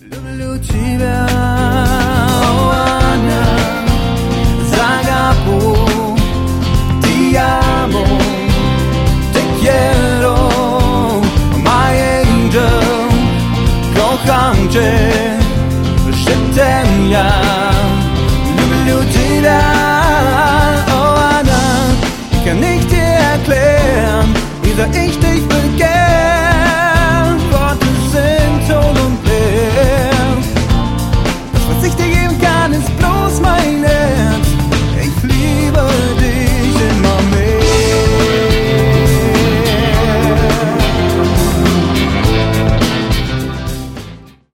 Lubię Ciebie, oh Anna, zagapu, ti amo, te quiero, my angel, kocham Cię, szeptem ja. Lubię Ciebie, oh Anna, ich kann nicht dir erklären, wie sehr ich dich begehre.